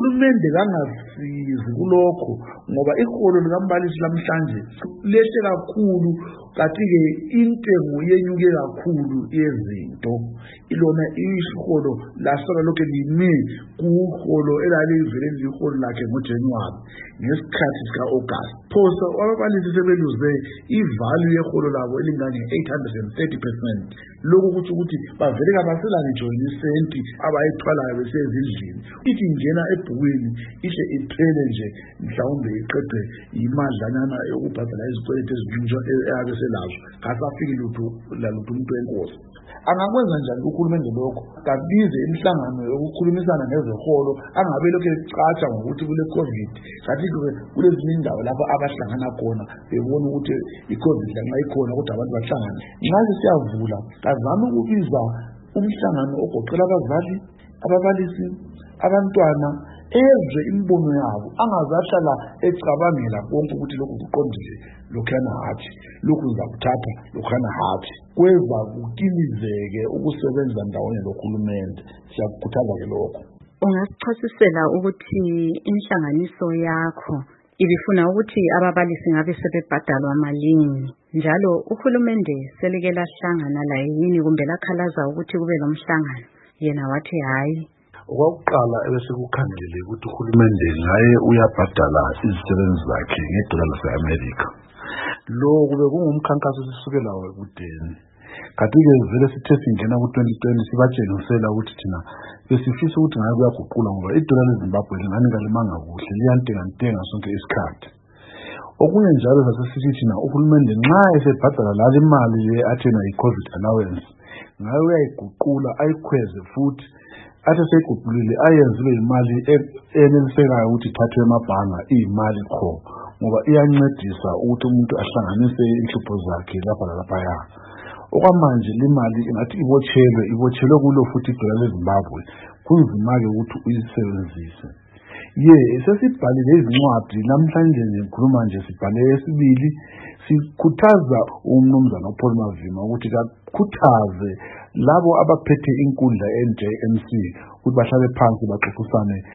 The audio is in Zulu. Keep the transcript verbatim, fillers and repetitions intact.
uhulumende kangasizi kulokho ngoba iholo likambalisi lamhlanje lehle kakhulu kanti-ke intengo yenyuke kakhulu yezinto ilona iholo lasala lokho lime kuholo elalivele liholo lakhe ngoJanuwari ngesikhathi sika-August. Phosa ababalisi sebeluze ivalue yeholo labo elingange-eight hundred thirty percent. Lokhu kuthi ukuthi bavele kabasela ngitsho isenti abayithwalayo besezindlini. Ithi ingena ebhukwini ihle iphele nje mhlawumbe iqede imadlanyana yokubhadala izikweletu eziningi eyabe selazo kasafiki lutho lalutho umuntu wenkosi. Angakwenza njani uhulumende lokho? Kabize imihlangano yokukhulumisana ngezeholo, angabe lokho ecatsha ngokuthi kule COVID kanti kulezinye indawo lapho abahlangana khona bebona ukuthi iCovid la ikhona kodwa abantu bahlangana. Nxa siyavula kazama ukubiza umhlangano ogoqela abazali, ababalisi, abantwana ezwe imbono yabo, angazahlala ecabangela konke ukuthi lokhu kuqondile lokhana hathi lokhu uzakuthatha lokhana hathi. Kweza kukimizeke ukusebenza ndawonye nohulumende. Siyakukhuthaza ke lokho. Ungasichasisela ukuthi inhlanganiso yakho ibifuna ukuthi ababalisi ngabe sebebhadalwa malini, njalo uhulumende selike lahlangana laye yini kumbe lakhalaza ukuthi kube lomhlangano yena wathi hayi? Okokuqala ebese kukhandile ukuthi uhulumende ngaye uyabhadala izisebenzi zakhe ngedola lase-America. Lo kube kungumkhankaso sisukela ekudeni. Kanti-ke vele sithe singena ku-twenty twenty sibatshengisela ukuthi thina besifisa ukuthi ngabe kuyaguqula ngoba idola leZimbabwe lingani kalimanga kuhle liyantengantenga sonke isikhathi. Okunye njalo sasesithi thina uhulumende nxa esebhadala lali imali ye-athena i-COVID allowance ngayo uyayiguqula ayikhweze futhi athi seyiguqulile ayenziwe imali enelisekayo ukuthi ithathwe emabhanga iyimali kho ngoba iyancedisa ukuthi umuntu ahlanganise inhlupho zakhe lapha lalaphaya. Okwamanje limali ingathi ibotshelwe ibotshelwe kulo futhi idola leZimbabwe kunzima-ke ukuthi uyisebenzise. Ye sesibhalile izincwadi namhlanje ngikhuluma nje sibhale esibili sikhuthaza umnumzana uPaul Mavima ukuthi kakhuthaze labo abaphethe inkundla enje M C ukuthi bahlale phansi baxoxisane